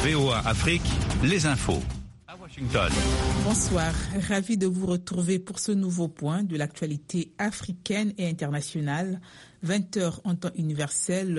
VOA Afrique, les infos. À Washington. Bonsoir, ravi de vous retrouver pour ce nouveau point de l'actualité africaine et internationale. 20h en temps universel,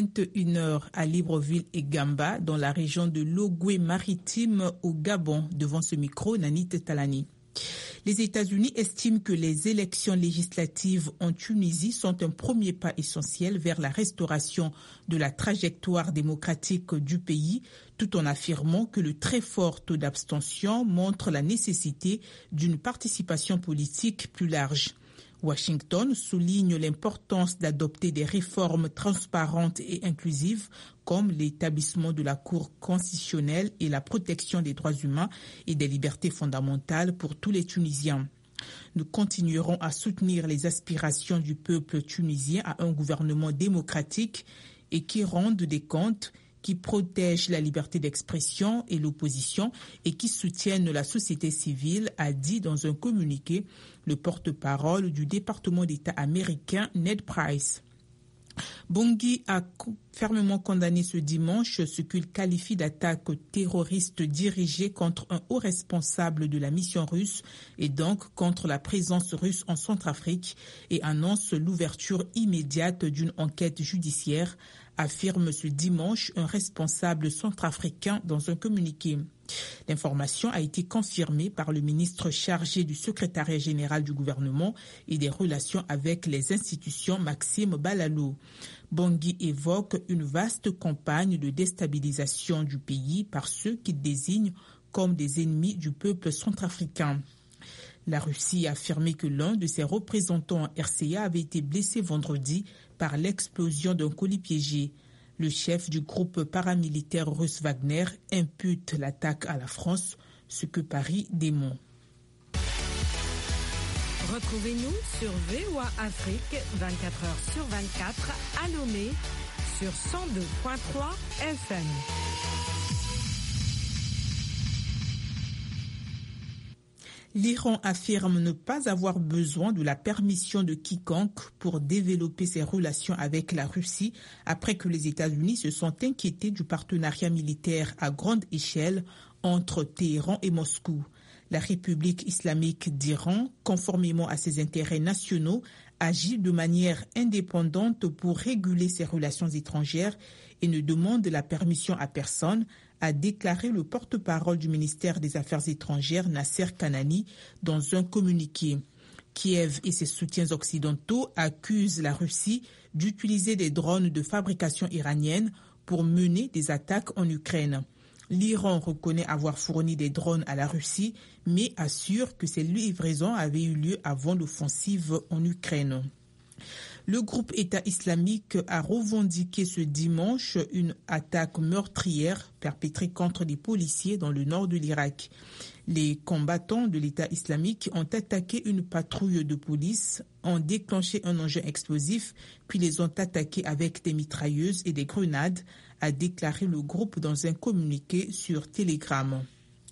21h à Libreville et Gamba, dans la région de l'Ogooué maritime au Gabon. Devant ce micro, Nanit Talani. Les États-Unis estiment que les élections législatives en Tunisie sont un premier pas essentiel vers la restauration de la trajectoire démocratique du pays, tout en affirmant que le très fort taux d'abstention montre la nécessité d'une participation politique plus large. Washington souligne l'importance d'adopter des réformes transparentes et inclusives comme l'établissement de la Cour constitutionnelle et la protection des droits humains et des libertés fondamentales pour tous les Tunisiens. Nous continuerons à soutenir les aspirations du peuple tunisien à un gouvernement démocratique et qui rende des comptes, qui protège la liberté d'expression et l'opposition et qui soutiennent la société civile, a dit dans un communiqué le porte-parole du département d'État américain Ned Price. Bangui a fermement condamné ce dimanche ce qu'il qualifie d'attaque terroriste dirigée contre un haut responsable de la mission russe et donc contre la présence russe en Centrafrique et annonce l'ouverture immédiate d'une enquête judiciaire, affirme ce dimanche un responsable centrafricain dans un communiqué. L'information a été confirmée par le ministre chargé du secrétariat général du gouvernement et des relations avec les institutions, Maxime Balalou. Bangui évoque une vaste campagne de déstabilisation du pays par ceux qu'il désigne comme des ennemis du peuple centrafricain. La Russie a affirmé que l'un de ses représentants en RCA avait été blessé vendredi par l'explosion d'un colis piégé. Le chef du groupe paramilitaire russe Wagner impute l'attaque à la France, ce que Paris dément. Retrouvez-nous sur VOA Afrique 24h sur 24 à Lomé sur 102.3 FM. L'Iran affirme ne pas avoir besoin de la permission de quiconque pour développer ses relations avec la Russie après que les États-Unis se sont inquiétés du partenariat militaire à grande échelle entre Téhéran et Moscou. La République islamique d'Iran, conformément à ses intérêts nationaux, agit de manière indépendante pour réguler ses relations étrangères et ne demande la permission à personne, a déclaré le porte-parole du ministère des Affaires étrangères Nasser Kanani dans un communiqué. Kiev et ses soutiens occidentaux accusent la Russie d'utiliser des drones de fabrication iranienne pour mener des attaques en Ukraine. L'Iran reconnaît avoir fourni des drones à la Russie, mais assure que ces livraisons avaient eu lieu avant l'offensive en Ukraine. Le groupe État islamique a revendiqué ce dimanche une attaque meurtrière perpétrée contre des policiers dans le nord de l'Irak. Les combattants de l'État islamique ont attaqué une patrouille de police, ont déclenché un engin explosif, puis les ont attaqués avec des mitrailleuses et des grenades, a déclaré le groupe dans un communiqué sur Telegram.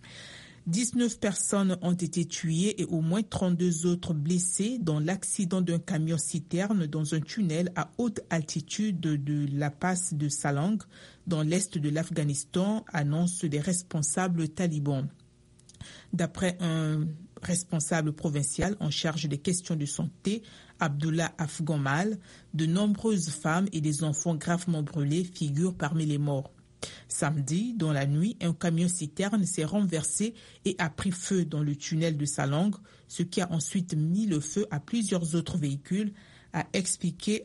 19 personnes ont été tuées et au moins 32 autres blessées dans l'accident d'un camion-citerne dans un tunnel à haute altitude de la passe de Salang, dans l'est de l'Afghanistan, annoncent des responsables talibans. D'après un responsable provincial en charge des questions de santé, Abdullah Afghamal, de nombreuses femmes et des enfants gravement brûlés figurent parmi les morts. Samedi, dans la nuit, un camion-citerne s'est renversé et a pris feu dans le tunnel de Salang, ce qui a ensuite mis le feu à plusieurs autres véhicules, a expliqué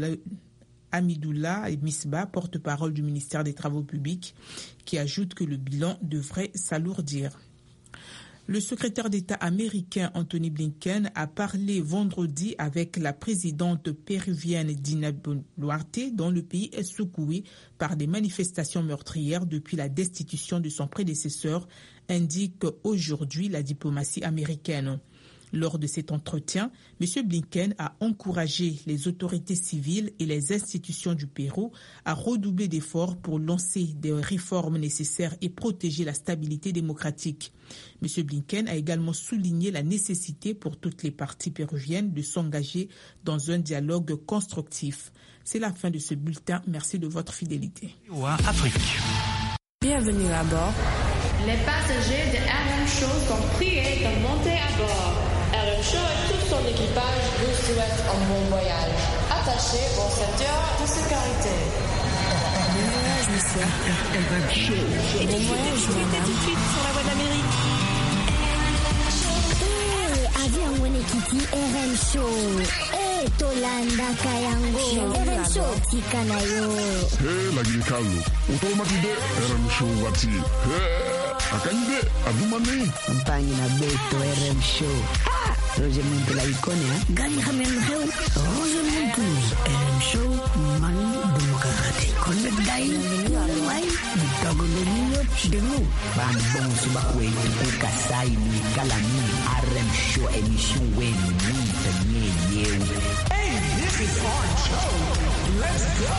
Hamidullah Misbah, porte-parole du ministère des Travaux publics, qui ajoute que le bilan devrait s'alourdir. Le secrétaire d'État américain Anthony Blinken a parlé vendredi avec la présidente péruvienne Dina Boluarte, dont le pays est secoué par des manifestations meurtrières depuis la destitution de son prédécesseur, indique aujourd'hui la diplomatie américaine. Lors de cet entretien, M. Blinken a encouragé les autorités civiles et les institutions du Pérou à redoubler d'efforts pour lancer des réformes nécessaires et protéger la stabilité démocratique. M. Blinken a également souligné la nécessité pour toutes les parties péruviennes de s'engager dans un dialogue constructif. C'est la fin de ce bulletin. Merci de votre fidélité. Bienvenue à bord. Les passagers de RM Show sont priés de monter à bord. RM Show et tout son équipage vous souhaitent un bon voyage. Attachez vos ceintures de sécurité. Bon voyage, monsieur. RM Show. Bon voyage, madame. Tout de suite sur la voie de l'Amérique. Avion mwenyekiti RM Show. Tolanda kayango. RM Show tika nayo. Lagi kalu. Utomatide RM Show wati. Akanyide adumane. Mpangi na beto RM Show. Roger Muntu la ikonia. Gani khamenu heu. Roger Muntu. RM Show mani demokrati. Konde dai. Wai. Bitago lenyo denu. Bambong subakwe tuka sai ni kalami. RM Show émission wen ni tanye yeu. Hey, this is RM Show. Let's go.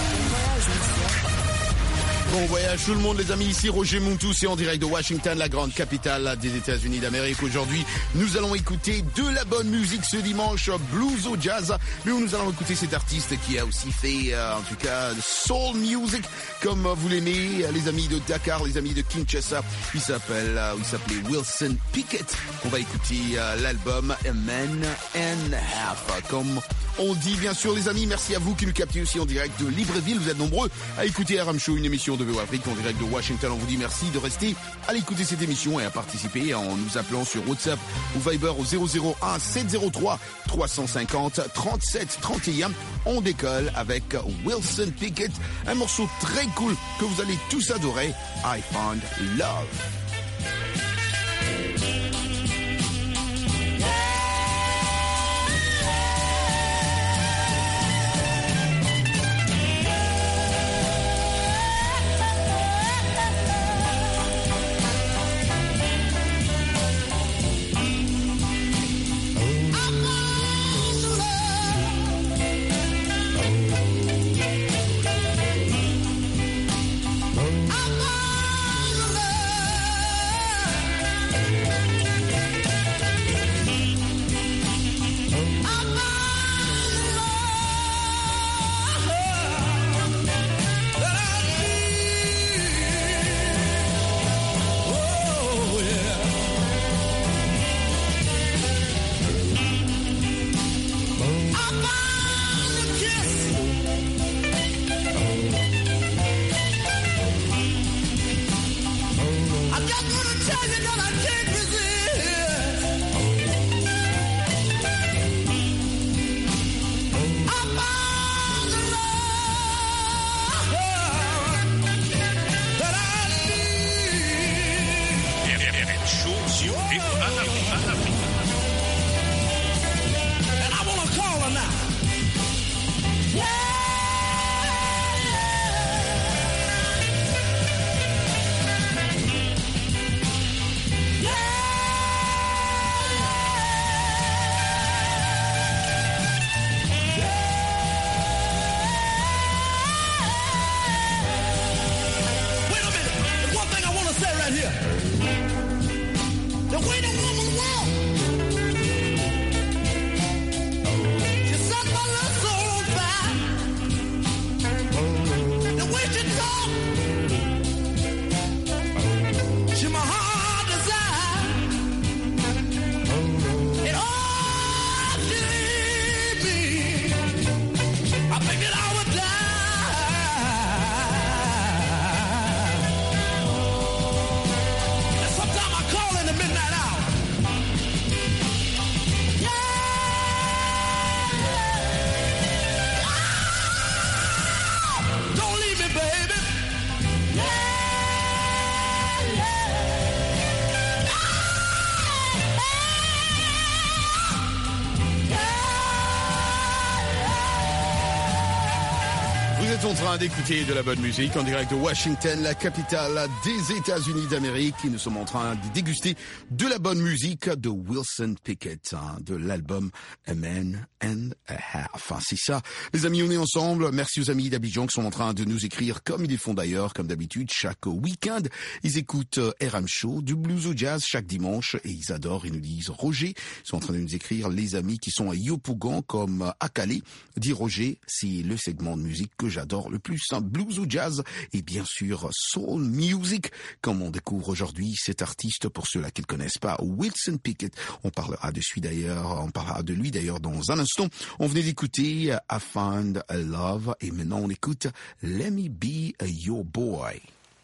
Bon voyage tout le monde les amis, ici Roger Muntu, c'est en direct de Washington, la grande capitale des États-Unis d'Amérique. Aujourd'hui, nous allons écouter de la bonne musique ce dimanche, blues au jazz, mais nous allons écouter cet artiste qui a aussi fait, en tout cas, soul music, comme vous l'aimez, les amis de Dakar, les amis de Kinshasa. Il s'appelait Wilson Pickett. On va écouter l'album A Man and a Half, comme on dit bien sûr les amis. Merci à vous qui nous captez aussi en direct de Libreville. Vous êtes nombreux à écouter RM Show, une émission de VOA Afrique en direct de Washington. On vous dit merci de rester à l'écouter cette émission et à participer en nous appelant sur WhatsApp ou Viber au 001 703 350 37 31. On décolle avec Wilson Pickett, un morceau très cool que vous allez tous adorer, I Found Love. En train d'écouter de la bonne musique en direct de Washington, la capitale des États-Unis d'Amérique. Et nous sommes en train de déguster de la bonne musique de Wilson Pickett, de l'album A Man and a Half. C'est ça, les amis, on est ensemble. Merci aux amis d'Abidjan qui sont en train de nous écrire comme ils le font d'ailleurs, comme d'habitude, chaque week-end. Ils écoutent RM Show, du blues au jazz chaque dimanche et ils adorent. Ils nous disent Roger. Ils sont en train de nous écrire les amis qui sont à Yopougon comme à Calais. Dit Roger, c'est le segment de musique que j'adore le plus, blues ou jazz, et bien sûr soul music, comme on découvre aujourd'hui cet artiste, pour ceux-là qui ne le connaissent pas, Wilson Pickett. On parlera de lui d'ailleurs dans un instant. On venait d'écouter I Found a Love, et maintenant on écoute Let Me Be Your Boy.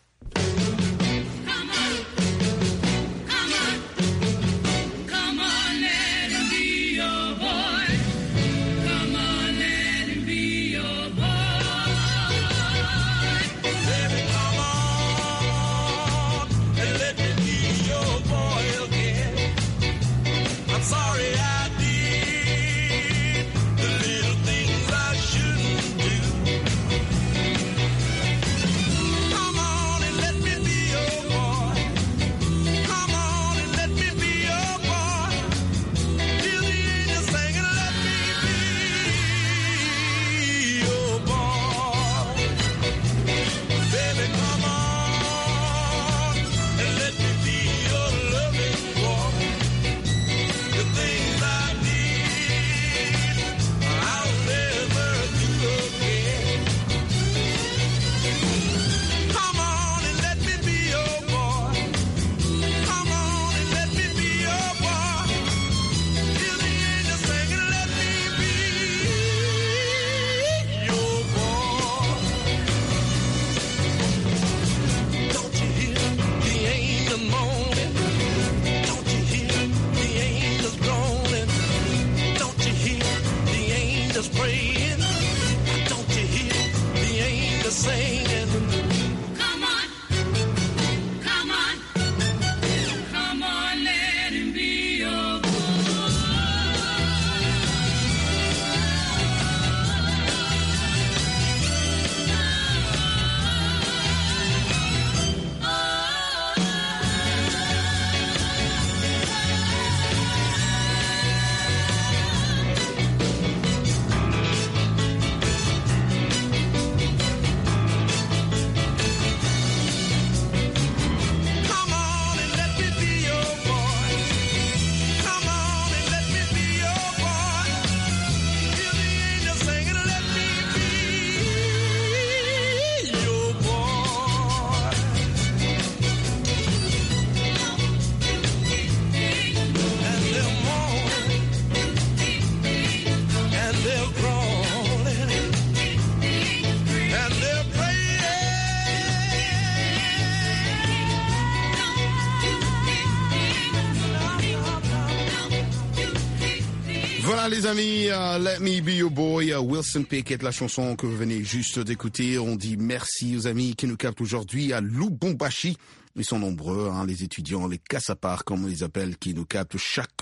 Voilà les amis, Let Me Be Your Boy, Wilson Pickett, la chanson que vous venez juste d'écouter. On dit merci aux amis qui nous captent aujourd'hui à Lubumbashi. Ils sont nombreux, les étudiants, les cassapars, comme on les appelle, qui nous captent chaque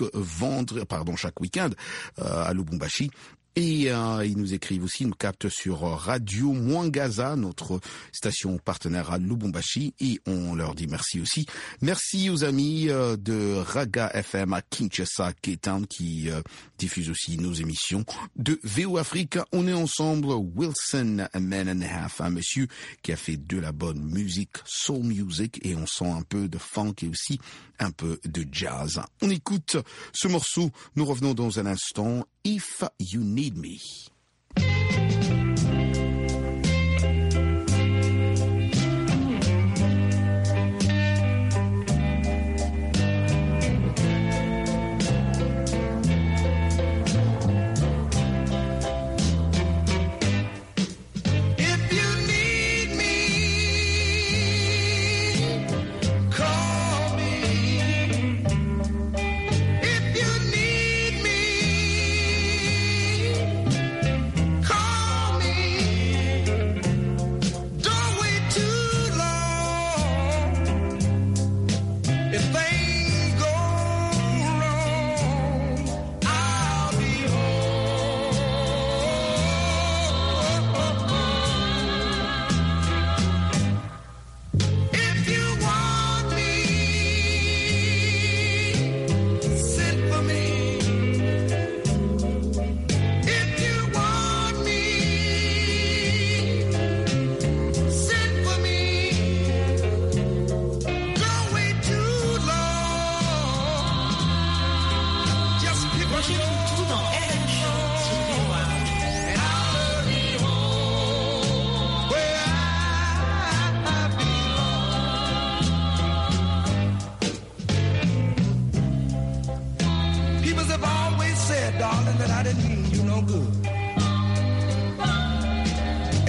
week-end à Lubumbashi. Et ils nous écrivent aussi, ils nous captent sur Radio Mwangaza, notre station partenaire à Lubumbashi, et on leur dit merci aussi. Merci aux amis de Raga FM à Kinshasa, Cape Town, qui diffusent aussi nos émissions de VO Afrique. On est ensemble, Wilson, a man and a half, un monsieur qui a fait de la bonne musique, soul music, et on sent un peu de funk et aussi un peu de jazz. On écoute ce morceau, nous revenons dans un instant. If You Need Me. If you need me,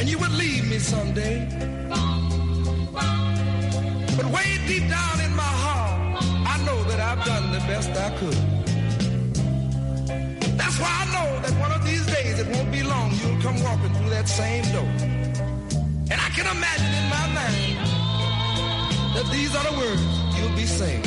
and you would leave me someday. But way deep down in my heart, I know that I've done the best I could. That's why I know that one of these days, it won't be long, you'll come walking through that same door. And I can imagine in my mind that these are the words you'll be saying.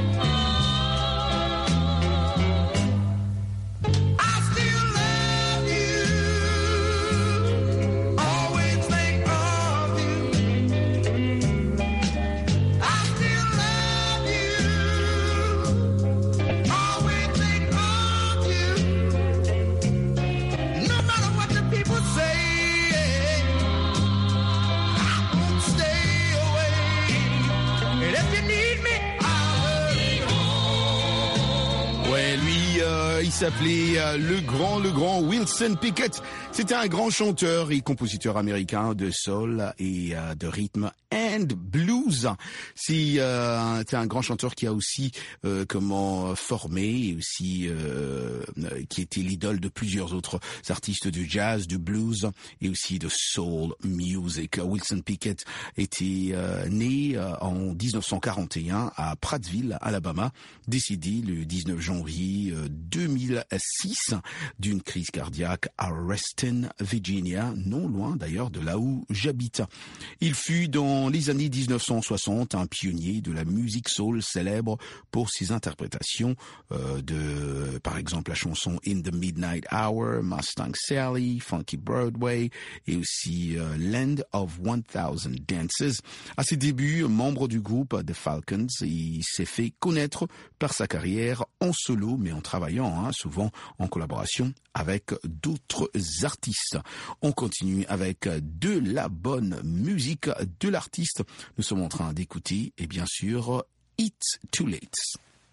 Il s'appelait le grand Wilson Pickett. C'était un grand chanteur et compositeur américain de soul et de rythme and blues. C'est un grand chanteur qui a aussi formé et aussi qui était l'idole de plusieurs autres artistes du jazz, du blues et aussi de soul music. Wilson Pickett était né en 1941 à Prattville, Alabama, décédé le 19 janvier 2006 d'une crise cardiaque à Reston, Virginia, non loin d'ailleurs de là où j'habite. Il fut dans les années 1960 un pionnier de la musique soul célèbre pour ses interprétations de, par exemple, la chanson In the Midnight Hour, Mustang Sally, Funky Broadway et aussi Land of 1000 Dances. À ses débuts, membre du groupe The Falcons, il s'est fait connaître par sa carrière en solo, mais en travaillant souvent en collaboration avec d'autres artistes. On continue avec de la bonne musique de l'artiste. Nous sommes en train d'écouter, et bien sûr, It's Too Late.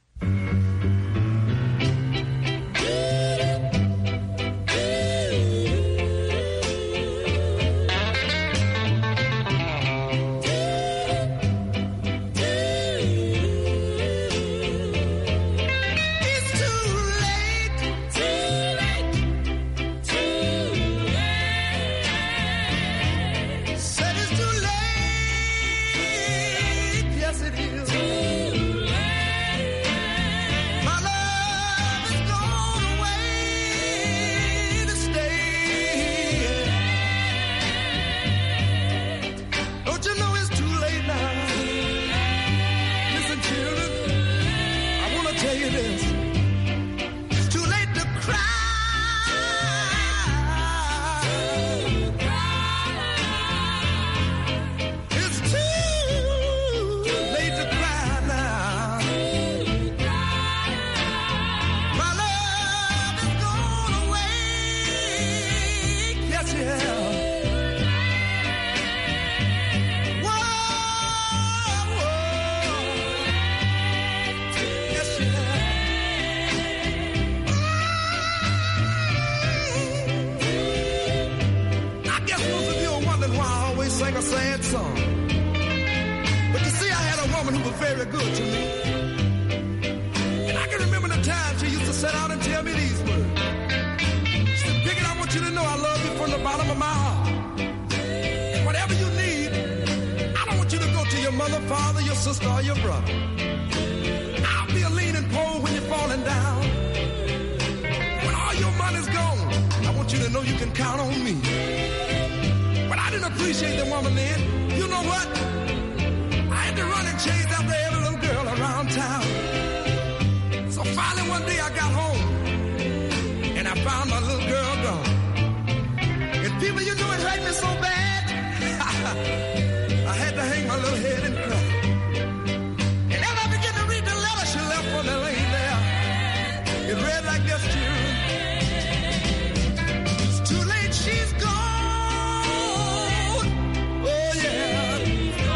Sing a sad song. But you see, I had a woman who was very good to me. And I can remember the time she used to sit down and tell me these words. She said, Pickett, I want you to know I love you from the bottom of my heart. And whatever you need, I don't want you to go to your mother, father, your sister, or your brother. I'll be a leaning pole when you're falling down. When all your money's gone, I want you to know you can count on me. I didn't appreciate the woman then. You know what? I had to run and chase after every little girl around town. So finally one day I got home and I found my little girl gone. And people, you know it hurt me so bad. I had to hang my little head and cry. And as I began to read the letter she left for the lady there, it read like this, children. It's too late, she's gone. Oh yeah.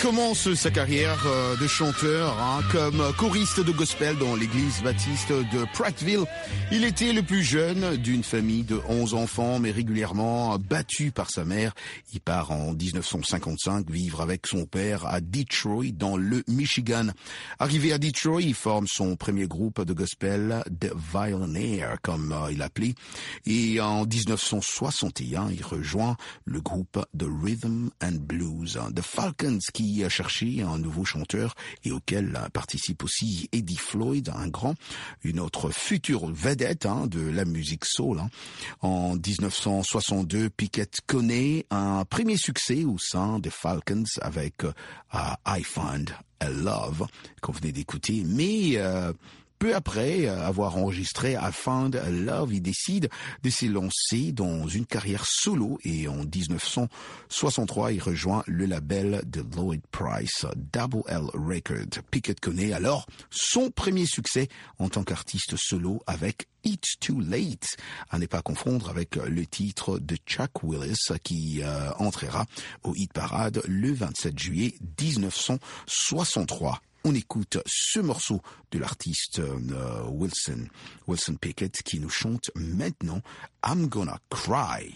commence sa carrière de chanteur comme choriste de gospel dans l'église baptiste de Prattville. Il était le plus jeune d'une famille de 11 enfants, mais régulièrement battu par sa mère. Il part en 1955 vivre avec son père à Detroit, dans le Michigan. Arrivé à Detroit, il forme son premier groupe de gospel, The Violinaire, comme il l'appelait. Et en 1961, il rejoint le groupe The Rhythm and Blues, The Falcons, qui a cherché un nouveau chanteur et auquel participe aussi Eddie Floyd, une autre future vedette de la musique soul. En 1962, Pickett connaît un premier succès au sein des Falcons avec I Find a Love, qu'on venait d'écouter, mais peu après avoir enregistré I Found a Love, il décide de s'élancer dans une carrière solo et en 1963, il rejoint le label de Lloyd Price, Double L Records. Pickett connaît alors son premier succès en tant qu'artiste solo avec It's Too Late, à ne pas confondre avec le titre de Chuck Willis qui entrera au hit parade le 27 juillet 1963. On écoute ce morceau de l'artiste Wilson Pickett qui nous chante maintenant I'm Gonna Cry.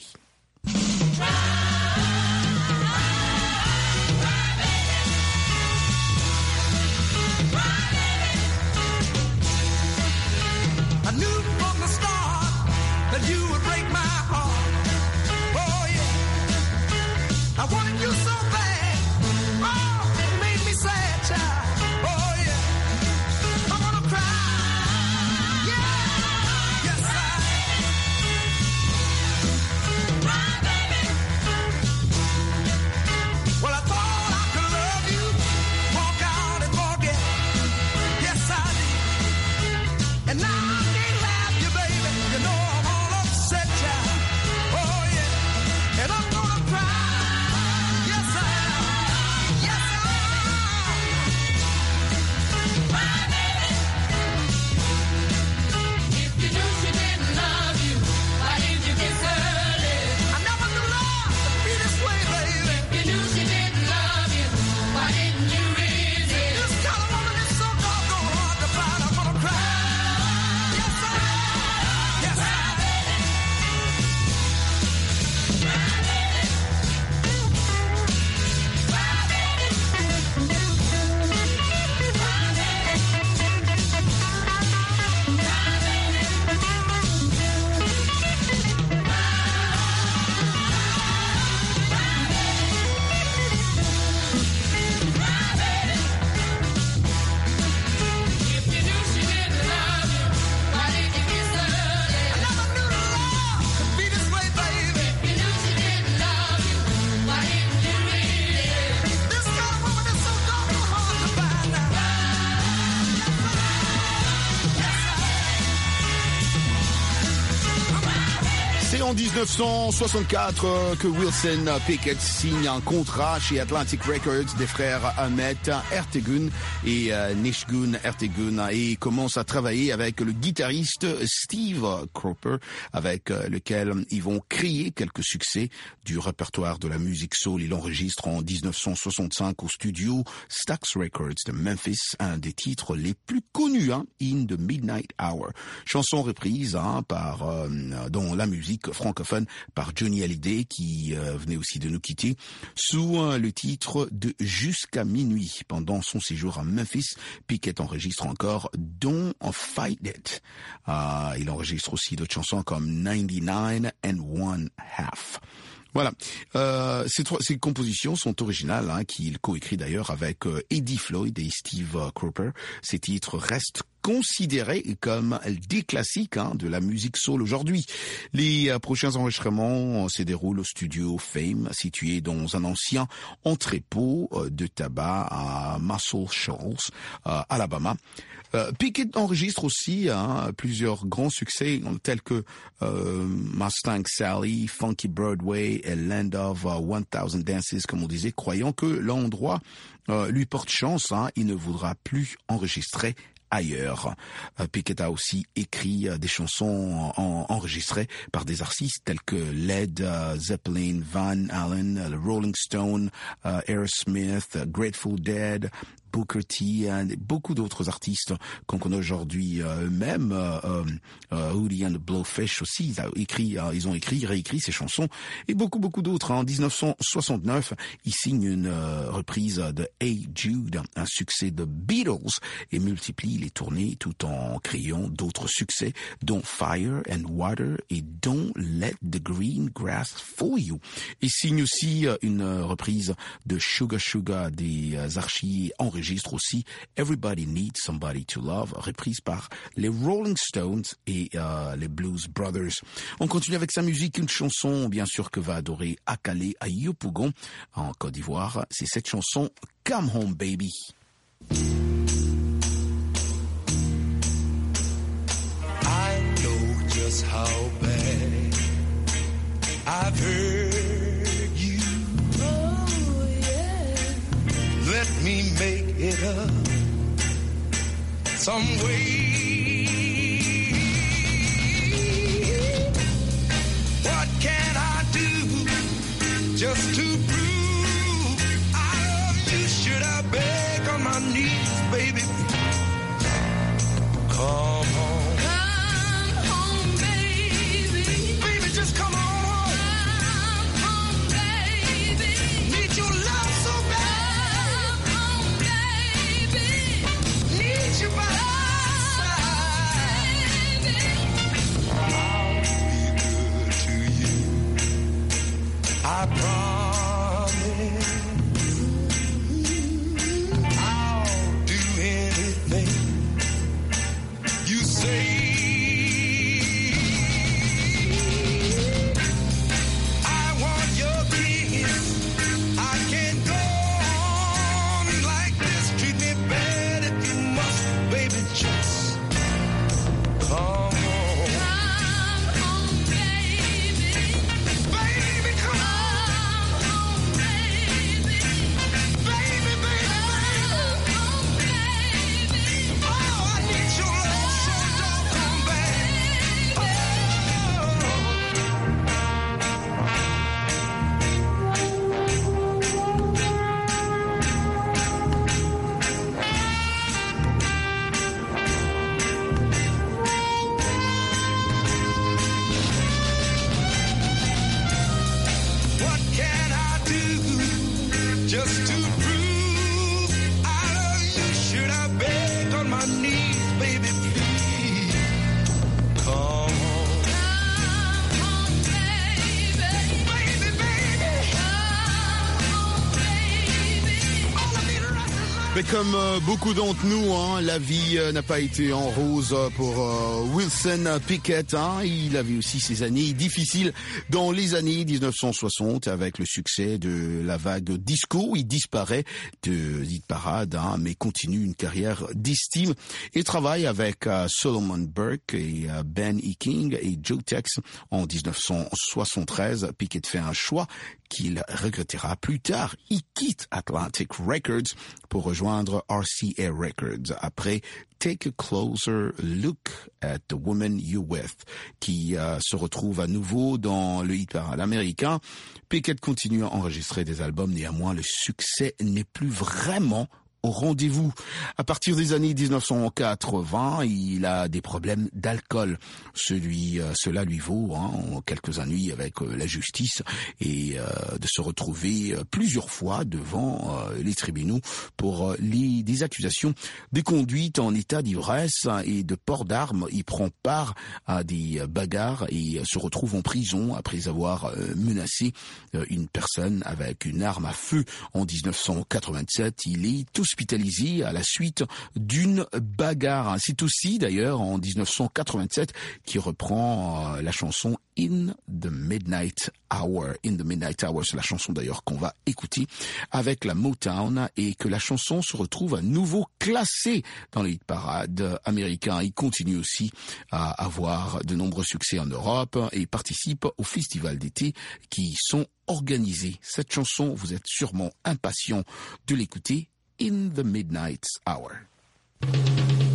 I knew from the start that you would break my heart. Oh yeah, I wanted you so bad. Oh, it made me sad, child. En 1964 que Wilson Pickett signe un contrat chez Atlantic Records des frères Ahmet Ertegun et Nishgun Ertegun et commence à travailler avec le guitariste Steve Cropper avec lequel ils vont créer quelques succès du répertoire de la musique soul. Il enregistre en 1965 au studio Stax Records de Memphis un des titres les plus connus, In the Midnight Hour, chanson reprise par dans la musique francophone par Johnny Hallyday qui venait aussi de nous quitter sous le titre de Jusqu'à minuit. Pendant son séjour à Memphis, Pickett enregistre encore Don't Fight It. Il enregistre aussi d'autres chansons comme 99 and One Half. Voilà, ces compositions sont originales, qu'il coécrit d'ailleurs avec Eddie Floyd et Steve Cropper. Ces titres restent considérés comme des classiques de la musique soul aujourd'hui. Les prochains enregistrements se déroulent au studio Fame, situé dans un ancien entrepôt de tabac à Muscle Shoals, Alabama. Pickett enregistre aussi plusieurs grands succès tels que Mustang Sally, Funky Broadway et Land of 1000 Dances, comme on disait, croyant que l'endroit lui porte chance, il ne voudra plus enregistrer ailleurs. Pickett a aussi écrit des chansons enregistrées par des artistes tels que Led Zeppelin, Van Halen, Rolling Stone, Aerosmith, Grateful Dead, Booker T, et beaucoup d'autres artistes qu'on connaît aujourd'hui, même Hootie and the Blowfish aussi, ils ont écrit, réécrit ces chansons, et beaucoup d'autres. En 1969, ils signent une reprise de Hey Jude, un succès de Beatles, et multiplient les tournées tout en créant d'autres succès, dont Fire and Water et Don't Let the Green Grass Fool You. Ils signent aussi une reprise de Sugar Sugar des archives enregistrent aussi Everybody Needs Somebody to Love, reprise par les Rolling Stones et les Blues Brothers. On continue avec sa musique, une chanson bien sûr que va adorer Akale Ayopougon en Côte d'Ivoire. C'est cette chanson Come Home Baby. I know just how bad I've hurt you. Oh, yeah. Let me make it up some way. What can I do just to prove I love you? Should I beg on my knees, baby? Come home. Come home, baby. Baby, just come on. Come home, baby. Need your love so bad. Come home, baby. Need you by my side. Baby. I'll be good to you. I promise. I'll do anything you say. I want your kiss. I can't go on like this. Treat me bad if you must, baby. Just come home. Come home, baby. Baby, come home, baby. Baby, baby, come home, baby. Oh, I need your love so doggone bad. Oh. What can I do just to prove I love you? Should I beg on my knees, baby, please? Come home. Come home, baby. Baby, baby. Come home, baby. All I need right now. Mais comme beaucoup d'entre nous, la vie n'a pas été en rose pour Wilson Pickett. Il avait aussi ses années difficiles dans les années 1960 avec le succès de la vague disco. Il disparaît de hit parade, mais continue une carrière d'estime et travaille avec Solomon Burke et Ben E. King et Joe Tex. En 1973, Pickett fait un choix qu'il regrettera plus tard. Il quitte Atlantic Records pour rejoindre RCA Records après Take a Closer Look at the Woman You With, qui se retrouve à nouveau dans le hit parade américain. Pickett continue à enregistrer des albums, néanmoins le succès n'est plus vraiment au rendez-vous. À partir des années 1980, il a des problèmes d'alcool. Cela lui vaut quelques ennuis avec la justice et de se retrouver plusieurs fois devant les tribunaux pour des accusations de conduite en état d'ivresse et de port d'armes. Il prend part à des bagarres et se retrouve en prison après avoir menacé une personne avec une arme à feu. En 1987, il est hospitalisé à la suite d'une bagarre. C'est aussi d'ailleurs en 1987 qu'il reprend la chanson In the Midnight Hour. In the Midnight Hour, c'est la chanson d'ailleurs qu'on va écouter avec la Motown et que la chanson se retrouve à nouveau classée dans les hit parades américains. Il continue aussi à avoir de nombreux succès en Europe et participe aux festivals d'été qui sont organisés. Cette chanson, vous êtes sûrement impatient de l'écouter. In the Midnight Hour.